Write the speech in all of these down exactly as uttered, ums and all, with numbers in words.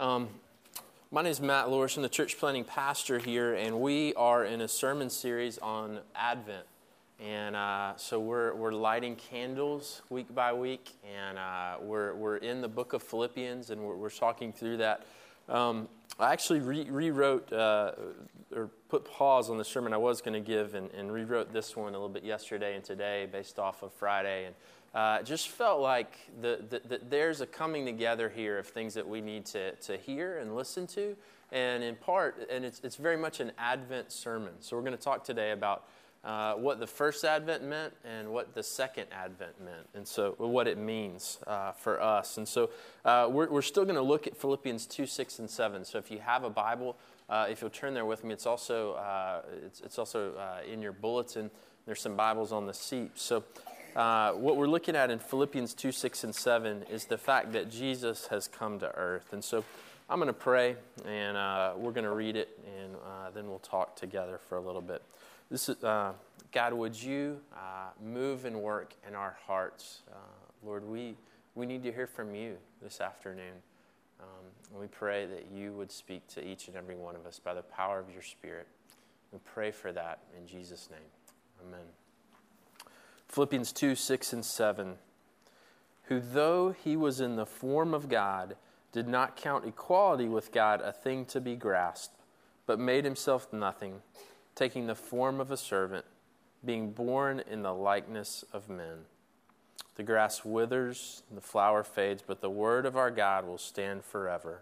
Um, my name is Matt Lewis. I'm the church planting pastor here, and we are in a sermon series on Advent. And uh, so we're we're lighting candles week by week, and uh, we're we're in the book of Philippians, and we're, we're talking through that. Um, I actually re- rewrote uh, or put pause on the sermon I was going to give, and, and rewrote this one a little bit yesterday and today, based off of Friday, and uh, it just felt like the, the, the, there's a coming together here of things that we need to to hear and listen to, and in part, and it's it's very much an Advent sermon. So we're going to talk today about Uh, what the first Advent meant and what the second Advent meant, and so what it means uh, for us. And so uh, we're, we're still going to look at Philippians two, six, and seven. So if you have a Bible, uh, if you'll turn there with me, it's also uh, it's, it's also uh, in your bulletin. There's some Bibles on the seat. So uh, what we're looking at in Philippians two, six, and seven is the fact that Jesus has come to earth. And so I'm going to pray, and uh, we're going to read it, and uh, then we'll talk together for a little bit. This is, uh, God, would you uh, move and work in our hearts? Uh, Lord, we we need to hear from you this afternoon. Um, and we pray that you would speak to each and every one of us by the power of your Spirit. We pray for that in Jesus' name. Amen. Philippians two, six, and seven. Who, though he was in the form of God, did not count equality with God a thing to be grasped, but made himself nothing, taking the form of a servant, being born in the likeness of men. The grass withers, the flower fades, but the word of our God will stand forever.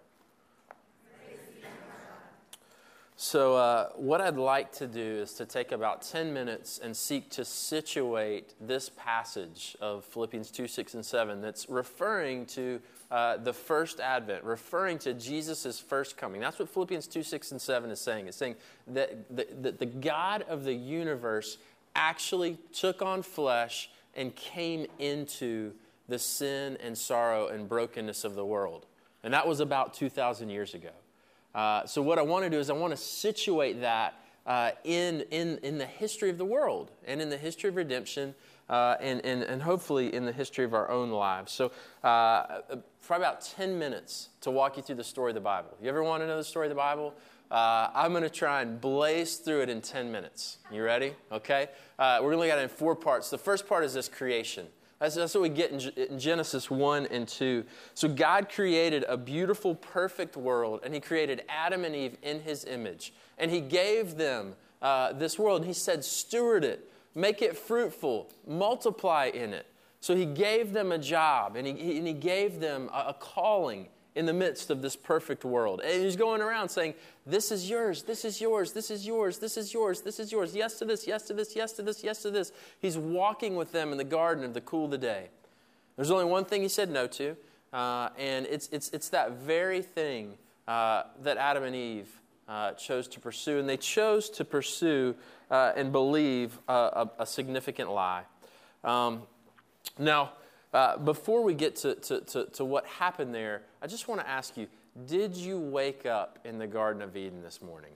So uh, what I'd like to do is to take about ten minutes and seek to situate this passage of Philippians two, six, and seven that's referring to uh, the first Advent, referring to Jesus' first coming. That's what Philippians two, six, and seven is saying. It's saying that the, that the God of the universe actually took on flesh and came into the sin and sorrow and brokenness of the world. And that was about two thousand years ago. Uh, so what I want to do is I want to situate that uh, in, in, in the history of the world and in the history of redemption uh, and, and, and hopefully in the history of our own lives. So uh, for about ten minutes to walk you through the story of the Bible. You ever want to know the story of the Bible? Uh, I'm going to try and blaze through it in ten minutes. You ready? Okay? Uh, we're going to look at it in four parts. The first part is this creation. That's, that's what we get in, in Genesis one and two. So God created a beautiful, perfect world, and he created Adam and Eve in his image. And he gave them uh, this world, and he said, steward it, make it fruitful, multiply in it. So he gave them a job, and he, he, and he gave them a, a calling in the midst of this perfect world. And he's going around saying, this is yours, this is yours, this is yours, this is yours, this is yours, yes to this, yes to this, yes to this, yes to this. He's walking with them in the garden of the cool of the day. There's only one thing he said no to, uh, and it's it's it's that very thing uh, that Adam and Eve uh, chose to pursue, and they chose to pursue uh, and believe uh, a, a significant lie. Um, now, Uh, before we get to, to, to, to what happened there, I just want to ask you, did you wake up in the Garden of Eden this morning?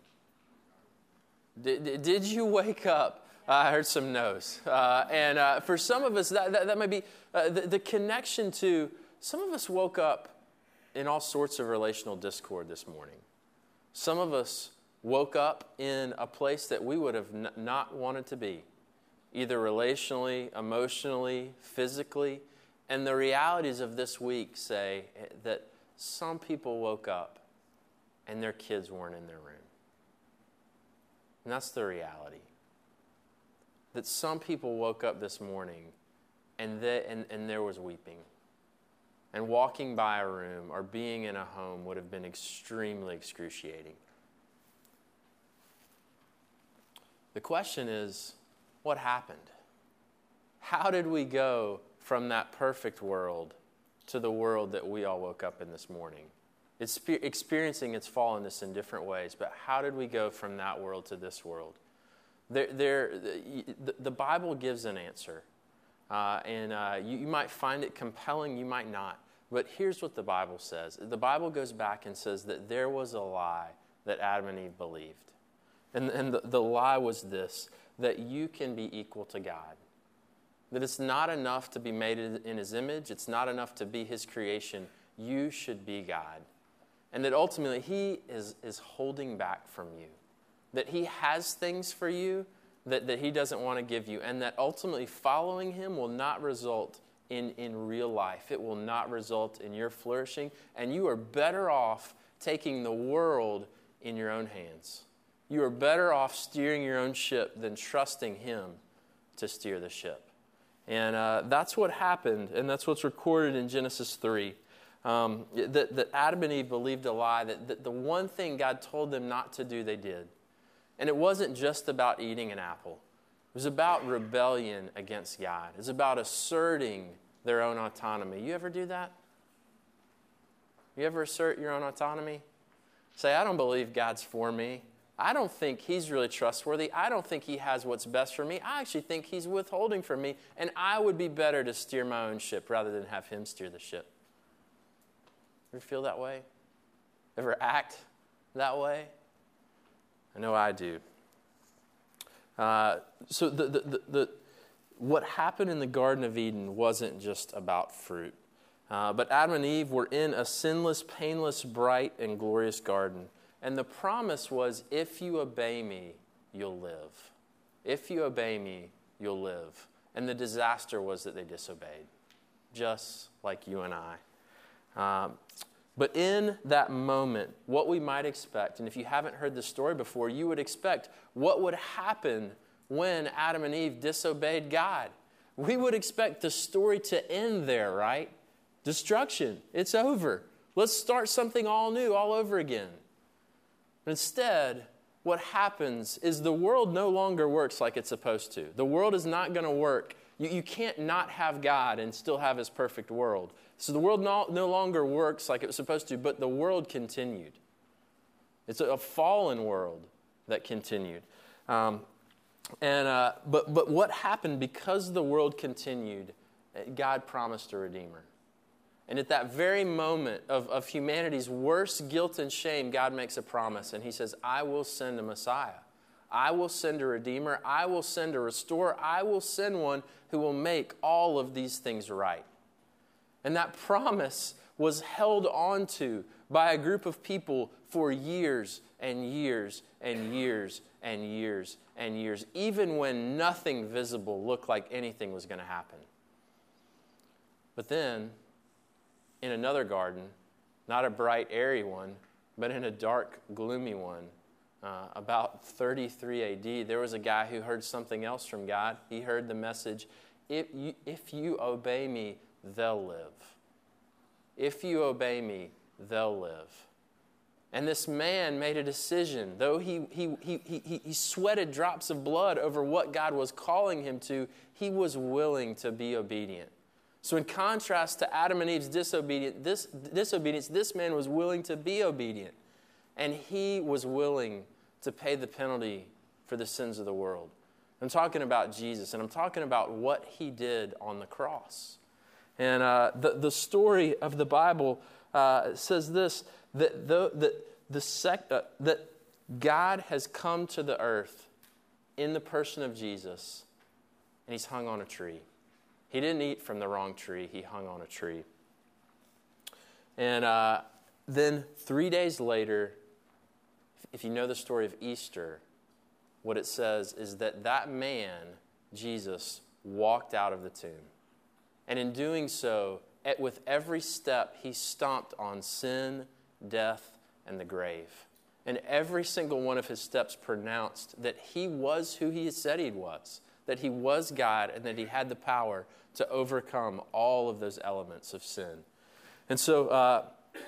Did, did you wake up? Uh, I heard some no's. Uh, and uh, for some of us, that, that, that might be uh, the, the connection to, some of us woke up in all sorts of relational discord this morning. Some of us woke up in a place that we would have n- not wanted to be, either relationally, emotionally, physically. And the realities of this week say that some people woke up and their kids weren't in their room. And that's the reality. That some people woke up this morning and, they, and, and there was weeping. And walking by a room or being in a home would have been extremely excruciating. The question is, what happened? How did we go from that perfect world to the world that we all woke up in this morning? It's experiencing its fallenness in different ways, but how did we go from that world to this world? There, there, the, the Bible gives an answer, uh, and uh, you, you might find it compelling, you might not. But here's what the Bible says. The Bible goes back and says that there was a lie that Adam and Eve believed. And, and the, the lie was this, that you can be equal to God. That it's not enough to be made in his image. It's not enough to be his creation. You should be God. and that ultimately he is, is holding back from you. That he has things for you that, that he doesn't want to give you, and that ultimately following him will not result in, in real life. It will not result in your flourishing, and you are better off taking the world in your own hands. You are better off steering your own ship than trusting him to steer the ship. And uh, that's what happened, and that's what's recorded in Genesis three. Um, that, that Adam and Eve believed a lie, that, that the one thing God told them not to do, they did. And it wasn't just about eating an apple. It was about rebellion against God. It was about asserting their own autonomy. You ever do that? You ever assert your own autonomy? Say, I don't believe God's for me. I don't think he's really trustworthy. I don't think he has what's best for me. I actually think he's withholding from me, and I would be better to steer my own ship rather than have him steer the ship. Ever feel that way? Ever act that way? I know I do. Uh, so the, the, the, the, what happened in the Garden of Eden wasn't just about fruit. Uh, but Adam and Eve were in a sinless, painless, bright, and glorious garden. And the promise was, if you obey me, you'll live. If you obey me, you'll live. And the disaster was that they disobeyed, just like you and I. Um, but in that moment, what we might expect, and if you haven't heard the story before, you would expect what would happen when Adam and Eve disobeyed God. We would expect the story to end there, right? Destruction. It's over. Let's start something all new, all over again. Instead, what happens is the world no longer works like it's supposed to. The world is not going to work. You, you can't not have God and still have his perfect world. So the world no, no longer works like it was supposed to, but the world continued. It's a, a fallen world that continued. Um, and uh, but but what happened because the world continued? God promised a Redeemer. And at that very moment of, of humanity's worst guilt and shame, God makes a promise. And he says, I will send a Messiah. I will send a Redeemer. I will send a Restorer. I will send one who will make all of these things right. And that promise was held onto by a group of people for years and years and years and years and years, even when nothing visible looked like anything was going to happen. But then, in another garden, not a bright, airy one, but in a dark, gloomy one, uh, about thirty-three A D, there was a guy who heard something else from God. He heard the message, if you, if you obey me, they'll live. If you obey me, they'll live. And this man made a decision. Though he, he, he, he, he sweated drops of blood over what God was calling him to, he was willing to be obedient. So in contrast to Adam and Eve's disobedience, this, disobedience, this man was willing to be obedient. And he was willing to pay the penalty for the sins of the world. I'm talking about Jesus, and I'm talking about what he did on the cross. And uh, the, the story of the Bible uh, says this, that, the, that, the sec, uh, that God has come to the earth in the person of Jesus, and he's hung on a tree. He didn't eat from the wrong tree. He hung on a tree. And uh, then three days later, if you know the story of Easter, what it says is that that man, Jesus, walked out of the tomb. And in doing so, at, with every step, he stomped on sin, death, and the grave. And every single one of his steps pronounced that he was who he said he was, that he was God, and that he had the power to overcome all of those elements of sin. And so, uh,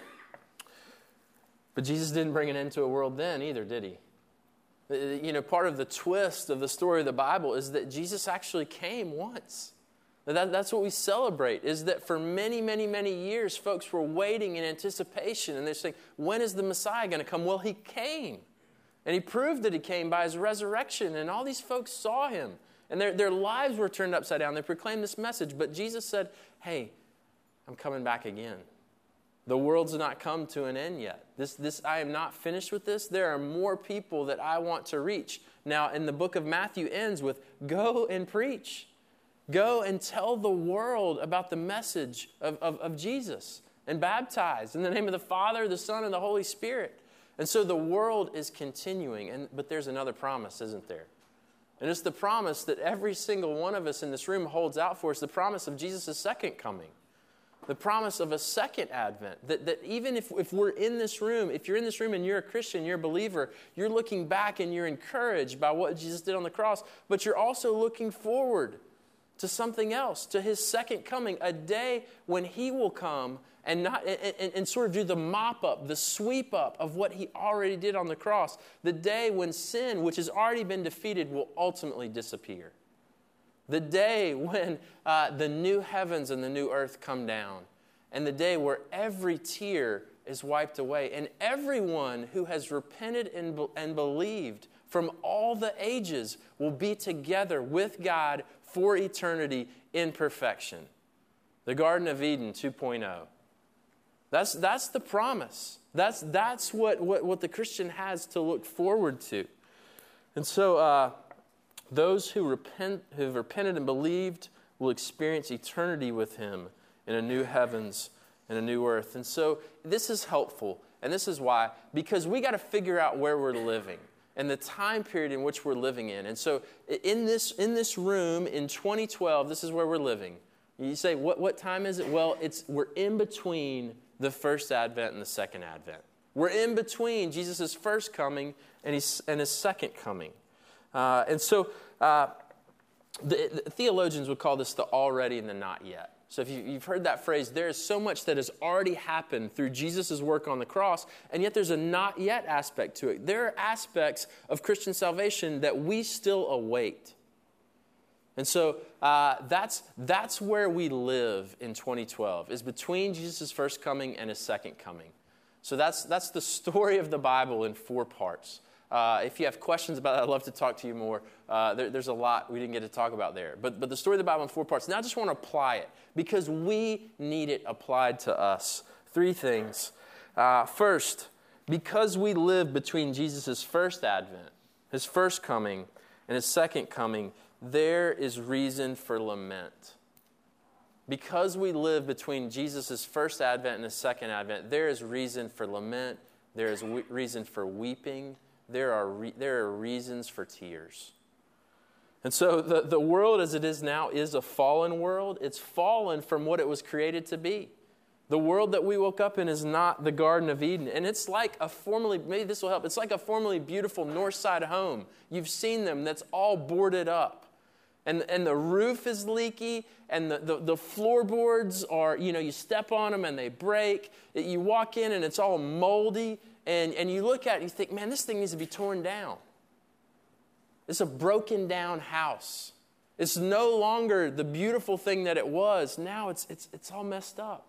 but Jesus didn't bring an end to a world then either, did he? You know, part of the twist of the story of the Bible is that Jesus actually came once. That, that's what we celebrate, is that for many, many, many years, folks were waiting in anticipation, and they're saying, when is the Messiah going to come? Well, he came. And he proved that he came by his resurrection, and all these folks saw him. And their, their lives were turned upside down. They proclaimed this message. But Jesus said, hey, I'm coming back again. The world's not come to an end yet. This, this, I am not finished with this. There are more people that I want to reach. Now, in the book of Matthew ends with, go and preach. Go and tell the world about the message of, of, of Jesus. and baptized in the name of the Father, the Son, and the Holy Spirit. And so the world is continuing. And but there's another promise, isn't there? And it's the promise that every single one of us in this room holds out for us, the promise of Jesus' second coming. The promise of a second advent. That, that even if, if we're in this room, if you're in this room and you're a Christian, you're a believer, you're looking back and you're encouraged by what Jesus did on the cross, but you're also looking forward to something else, to his second coming, a day when he will come and not and, and, and sort of do the mop up, the sweep up of what he already did on the cross. The day when sin, which has already been defeated, will ultimately disappear. The day when uh, the new heavens and the new earth come down. And the day where every tear is wiped away. And everyone who has repented and, be- and believed from all the ages will be together with God for eternity in perfection. The Garden of Eden two point oh. That's, that's the promise. That's, that's what, what, what the Christian has to look forward to. And so uh, those who repent, who've repented and believed will experience eternity with him in a new heavens and a new earth. And so this is helpful. And this is why. Because we got to figure out where we're living and the time period in which we're living in. And so in this, in this room in twenty twelve, this is where we're living. You say, what, what time is it? Well, it's we're in between the first advent and the second advent. We're in between Jesus' first coming and his, and his second coming. Uh, and so uh, the, the theologians would call this the already and the not yet. So if you, you've heard that phrase, there is so much that has already happened through Jesus' work on the cross, and yet there's a not yet aspect to it. There are aspects of Christian salvation that we still await. And so uh, that's that's where we live in twenty twelve, is between Jesus' first coming and his second coming. So that's that's the story of the Bible in four parts. Uh, if you have questions about that, I'd love to talk to you more. Uh, there, there's a lot we didn't get to talk about there. But, but the story of the Bible in four parts. Now I just want to apply it because we need it applied to us. Three things. Uh, first, because we live between Jesus' first advent, his first coming, and his second coming, there is reason for lament. Because we live between Jesus' first advent and his second advent, there is reason for lament. There is we- reason for weeping. There are re- there are reasons for tears. And so the, the world as it is now is a fallen world. It's fallen from what it was created to be. The world that we woke up in is not the Garden of Eden. And it's like a formerly, maybe this will help, it's like a formerly beautiful north side home. You've seen them, that's all boarded up. And, and the roof is leaky, and the, the, the floorboards are, you know, you step on them and they break. You walk in and it's all moldy, and, and you look at it and you think, man, this thing needs to be torn down. It's a broken down house. It's no longer the beautiful thing that it was. Now it's it's it's all messed up.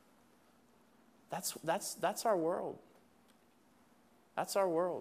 That's that's that's our world. That's our world.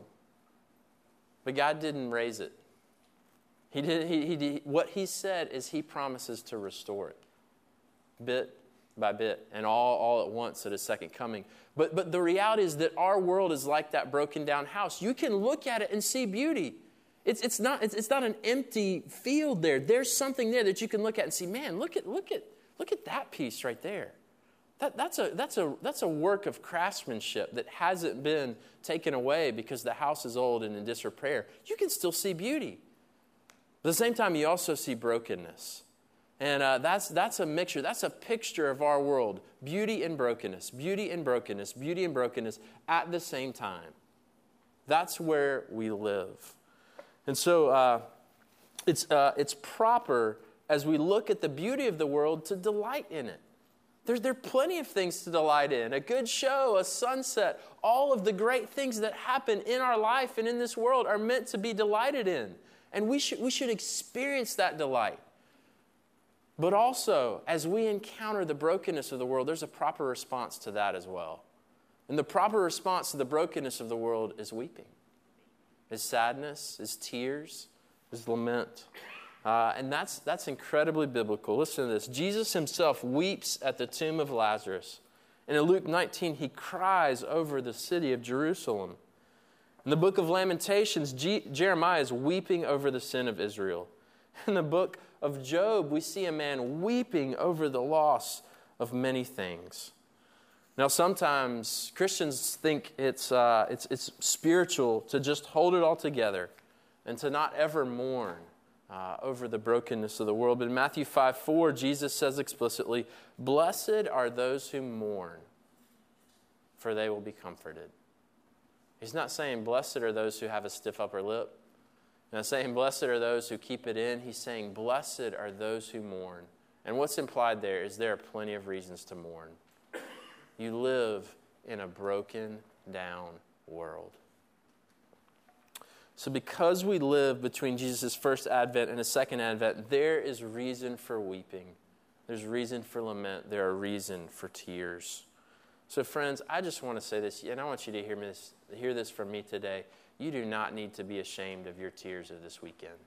But God didn't raise it. He did. He, he, he what He said is He promises to restore it, bit by bit, and all all at once at His second coming. But but the reality is that our world is like that broken down house. You can look at it and see beauty. It's it's not it's, it's not an empty field there. There's something there that you can look at and see. Man, look at look at look at that piece right there. That that's a that's a that's a work of craftsmanship that hasn't been taken away because the house is old and in disrepair. You can still see beauty. But at the same time, you also see brokenness, and uh, that's that's a mixture. That's a picture of our world: beauty and brokenness, beauty and brokenness, beauty and brokenness at the same time. That's where we live. And so uh, it's uh, it's proper as we look at the beauty of the world to delight in it. There's there are plenty of things to delight in. A good show, a sunset, all of the great things that happen in our life and in this world are meant to be delighted in. And we should we should experience that delight. But also, as we encounter the brokenness of the world, there's a proper response to that as well. And the proper response to the brokenness of the world is weeping. Is sadness, is tears, is lament. Uh, and that's that's incredibly biblical. Listen to this. Jesus himself weeps at the tomb of Lazarus. And in Luke nineteen, he cries over the city of Jerusalem. In the book of Lamentations, G- Jeremiah is weeping over the sin of Israel. In the book of Job, we see a man weeping over the loss of many things. Now, sometimes Christians think it's, uh, it's, it's spiritual to just hold it all together and to not ever mourn uh, over the brokenness of the world. But in Matthew five four, Jesus says explicitly, "Blessed are those who mourn, for they will be comforted." He's not saying blessed are those who have a stiff upper lip. He's not saying blessed are those who keep it in. He's saying blessed are those who mourn. And what's implied there is there are plenty of reasons to mourn. You live in a broken down world. So because we live between Jesus' first advent and his second advent, there is reason for weeping. There's reason for lament. There are reason for tears. So friends, I just want to say this, and I want you to hear this, hear this from me today. You do not need to be ashamed of your tears of this weekend.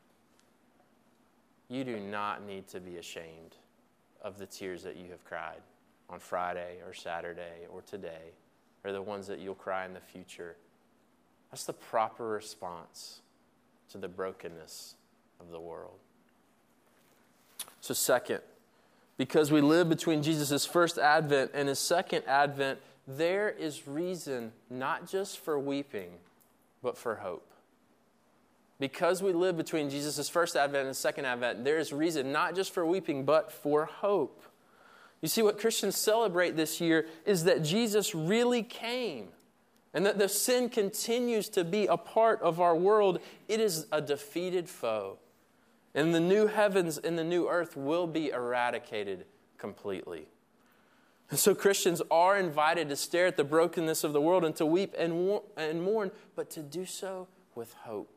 You do not need to be ashamed of the tears that you have cried on Friday or Saturday or today, or the ones that you'll cry in the future. That's the proper response to the brokenness of the world. So second, because we live between Jesus' first advent and his second advent, there is reason not just for weeping, but for hope. Because we live between Jesus' first advent and his second advent, there is reason not just for weeping, but for hope. You see, what Christians celebrate this year is that Jesus really came, and that the sin continues to be a part of our world. It is a defeated foe. And the new heavens and the new earth will be eradicated completely. And so Christians are invited to stare at the brokenness of the world and to weep and, and mourn, but to do so with hope.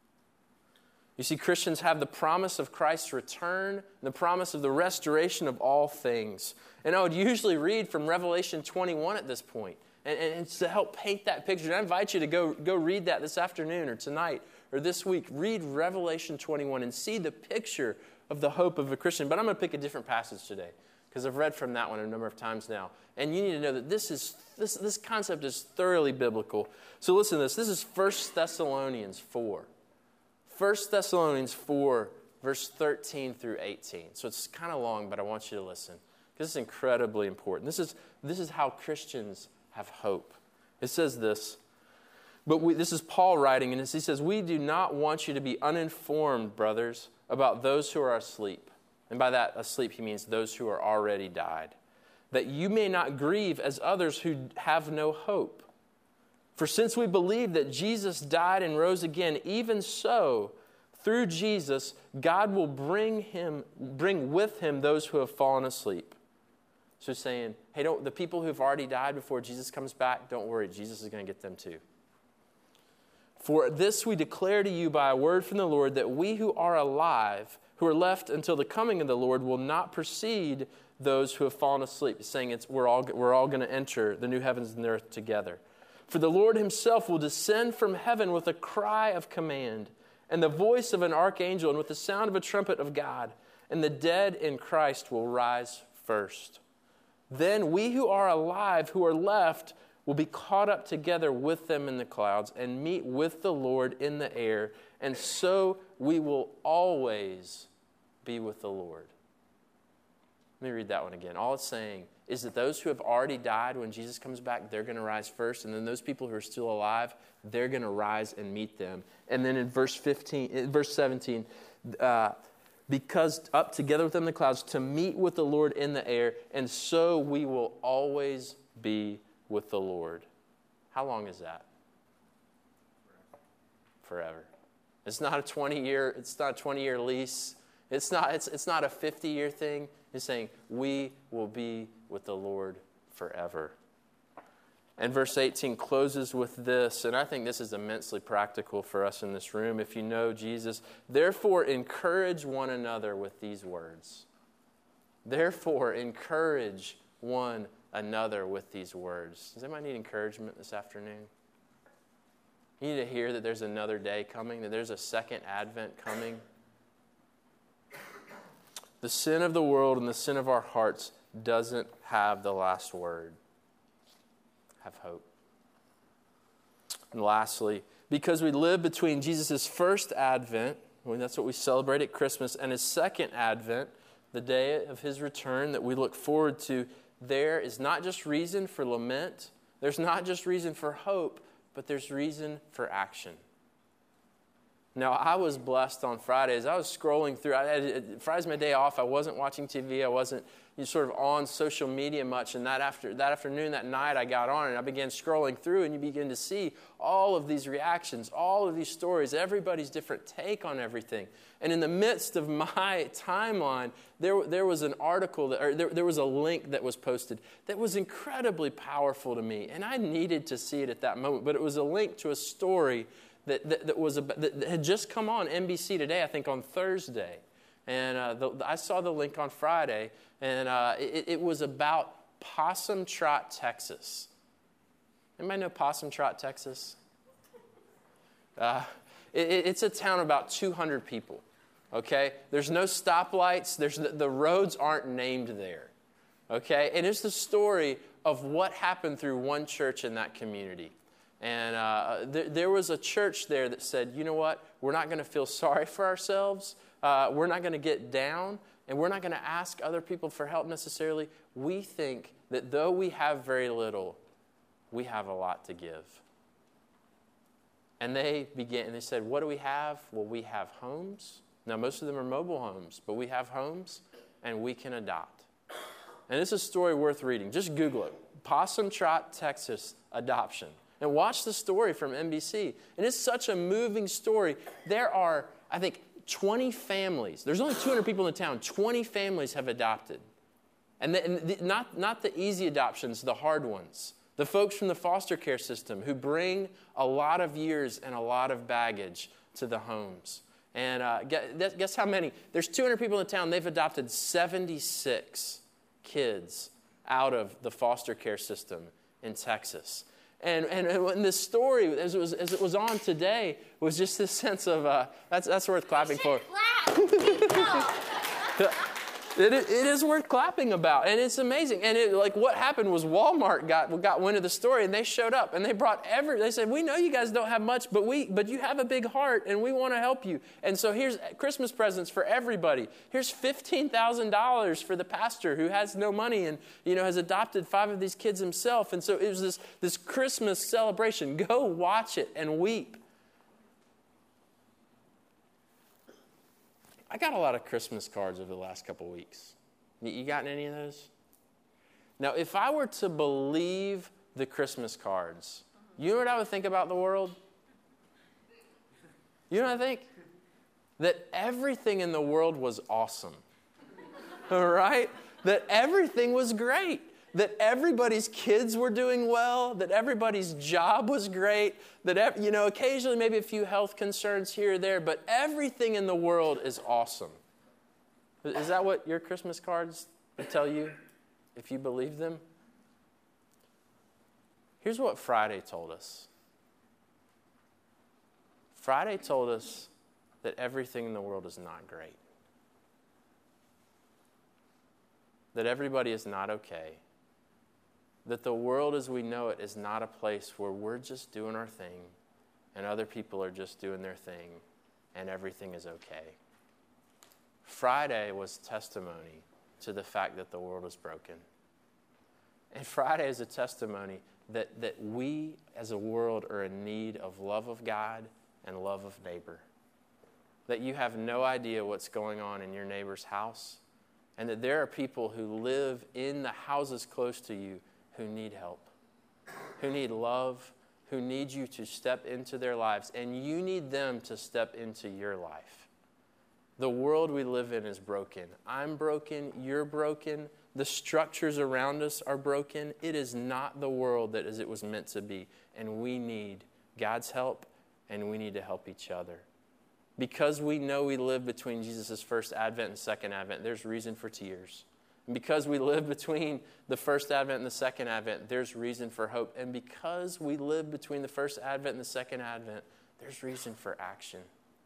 You see, Christians have the promise of Christ's return, the promise of the restoration of all things. And I would usually read from Revelation twenty-one at this point, and, and it's to help paint that picture. And I invite you to go, go read that this afternoon or tonight or this week. Read Revelation twenty-one and see the picture of the hope of a Christian. But I'm going to pick a different passage today, because I've read from that one a number of times now. And you need to know that this is this, this concept is thoroughly biblical. So listen to this. This is First Thessalonians four. First Thessalonians four, verse thirteen through eighteen. So it's kind of long, but I want you to listen, because it's incredibly important. This is, this is how Christians have hope. It says this, but we, this is Paul writing, and he says, "We do not want you to be uninformed, brothers, about those who are asleep." And by that, asleep, he means those who are already died. "That you may not grieve as others who have no hope. For since we believe that Jesus died and rose again, even so, through Jesus, God will bring him, bring with him those who have fallen asleep." So he's saying, hey, don't, the people who have already died before Jesus comes back, don't worry, Jesus is going to get them too. "For this we declare to you by a word from the Lord, that we who are alive, who are left until the coming of the Lord, will not precede those who have fallen asleep." He's saying it's, we're all, we're all going to enter the new heavens and the earth together. "For the Lord himself will descend from heaven with a cry of command, and the voice of an archangel, and with the sound of a trumpet of God, and the dead in Christ will rise first. Then we who are alive, who are left, will be caught up together with them in the clouds and meet with the Lord in the air, and so we will always be with the Lord." Let me read that one again. All it's saying is that those who have already died, when Jesus comes back, they're going to rise first. And then those people who are still alive, they're going to rise and meet them. And then in verse fifteen, in verse seventeen, uh, because up together with them in the clouds, to meet with the Lord in the air, and so we will always be with the Lord. How long is that? Forever. It's not a twenty-year, it's not a twenty-year lease. It's not, it's, it's not a fifty-year thing. He's saying, we will be with the Lord forever. And verse eighteen closes with this, and I think this is immensely practical for us in this room if you know Jesus. "Therefore, encourage one another with these words." Therefore, encourage one another with these words. Does anybody need encouragement this afternoon? You need to hear that there's another day coming, that there's a second advent coming. The sin of the world and the sin of our hearts doesn't have the last word. Have hope. And lastly, because we live between Jesus' first advent, well, that's what we celebrate at Christmas, and his second advent, the day of his return that we look forward to, there is not just reason for lament, there's not just reason for hope, but there's reason for action. Now, I was blessed on Fridays. I was scrolling through. I had, Friday's my day off. I wasn't watching T V. I wasn't you know, sort of on social media much. And that after that afternoon, that night, I got on and I began scrolling through, and you begin to see all of these reactions, all of these stories, everybody's different take on everything. And in the midst of my timeline, there, there was an article, that, or there, there was a link that was posted that was incredibly powerful to me. And I needed to see it at that moment. But it was a link to a story That, that, that was a, that had just come on N B C Today, I think on Thursday. And uh, the, I saw the link on Friday, and uh, it, it was about Possum Trot, Texas. Anybody know Possum Trot, Texas? Uh, it, it's a town of about two hundred people, okay? There's no stoplights. There's the, the roads aren't named there, okay? And it's the story of what happened through one church in that community. And uh, th- there was a church there that said, you know what, we're not going to feel sorry for ourselves. Uh, we're not going to get down. And we're not going to ask other people for help necessarily. We think that though we have very little, we have a lot to give. And they began, and they said, what do we have? Well, we have homes. Now, most of them are mobile homes, but we have homes, and we can adopt. And this is a story worth reading. Just Google it. Possum Trot, Texas, adoption. And watch the story from N B C. And it's such a moving story. There are, I think, twenty families. There's only two hundred people in the town. twenty families have adopted. And, the, and the, not, not the easy adoptions, the hard ones. The folks from the foster care system who bring a lot of years and a lot of baggage to the homes. And uh, guess, guess how many? There's two hundred people in the town. They've adopted seventy-six kids out of the foster care system in Texas. And and, and this story, as it was as it was on today, was just this sense of uh, that's that's worth clapping for. Clap. It, it is worth clapping about, and it's amazing. And it, like what happened was Walmart got got wind of the story, and they showed up, and they brought every. They said, "We know you guys don't have much, but we but you have a big heart, and we want to help you." And so here's Christmas presents for everybody. Here's fifteen thousand dollars for the pastor who has no money and you know has adopted five of these kids himself. And so it was this this Christmas celebration. Go watch it and weep. I got a lot of Christmas cards over the last couple weeks. You gotten any of those? Now, if I were to believe the Christmas cards, you know what I would think about the world? You know what I think? That everything in the world was awesome. All right? That everything was great. That everybody's kids were doing well, that everybody's job was great, that, you know, occasionally maybe a few health concerns here or there, but everything in the world is awesome. Is that what your Christmas cards would tell you, if you believe them? Here's what Friday told us. Friday told us that everything in the world is not great. That everybody is not okay. That the world as we know it is not a place where we're just doing our thing and other people are just doing their thing and everything is okay. Friday was testimony to the fact that the world is broken. And Friday is a testimony that, that we as a world are in need of love of God and love of neighbor. That you have no idea what's going on in your neighbor's house, and that there are people who live in the houses close to you who need help, who need love, who need you to step into their lives, and you need them to step into your life. The world we live in is broken. I'm broken, you're broken, the structures around us are broken. It is not the world that as it was meant to be, and we need God's help, and we need to help each other. Because we know we live between Jesus' first advent and second advent, there's reason for tears. And because we live between the first advent and the second advent, there's reason for hope. And because we live between the first advent and the second advent, there's reason for action.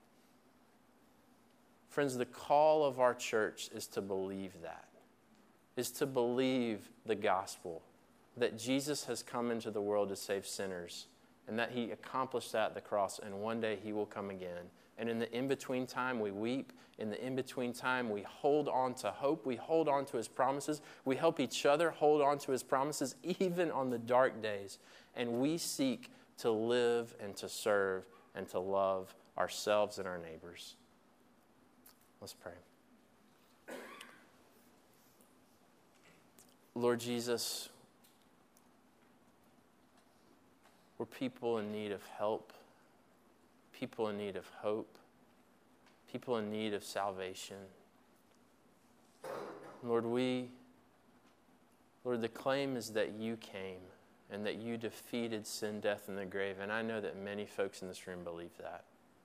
Friends, the call of our church is to believe that, is to believe the gospel, that Jesus has come into the world to save sinners, and that he accomplished that at the cross, and one day he will come again. And in the in-between time, we weep. In the in-between time, we hold on to hope. We hold on to his promises. We help each other hold on to his promises, even on the dark days. And we seek to live and to serve and to love ourselves and our neighbors. Let's pray. Lord Jesus, we're people in need of help, people in need of hope, people in need of salvation. Lord, we, Lord, the claim is that you came and that you defeated sin, death, and the grave. And I know that many folks in this room believe that.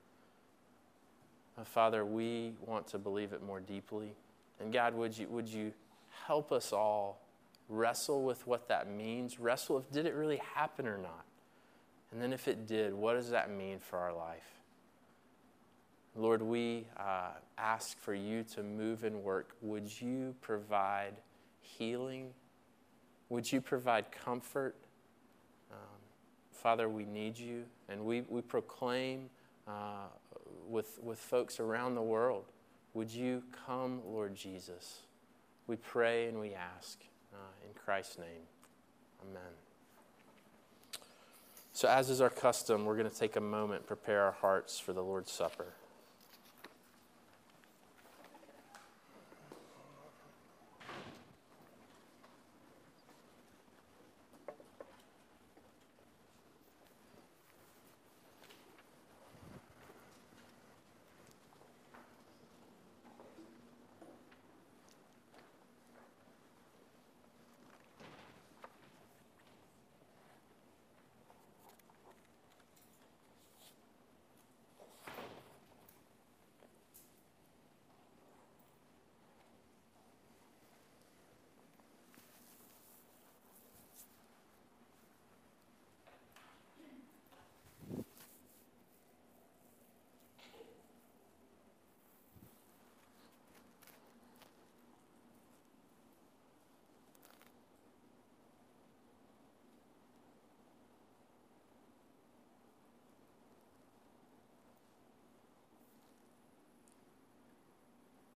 Uh, Father, we want to believe it more deeply. And God, would you, would you help us all wrestle with what that means? Wrestle if did it really happen or not? And then if it did, what does that mean for our life? Lord, we uh, ask for you to move and work. Would you provide healing? Would you provide comfort? Um, Father, we need you, and we, we proclaim uh, with, with folks around the world, would you come, Lord Jesus? We pray and we ask uh, in Christ's name. Amen. So as is our custom, we're going to take a moment, prepare our hearts for the Lord's Supper.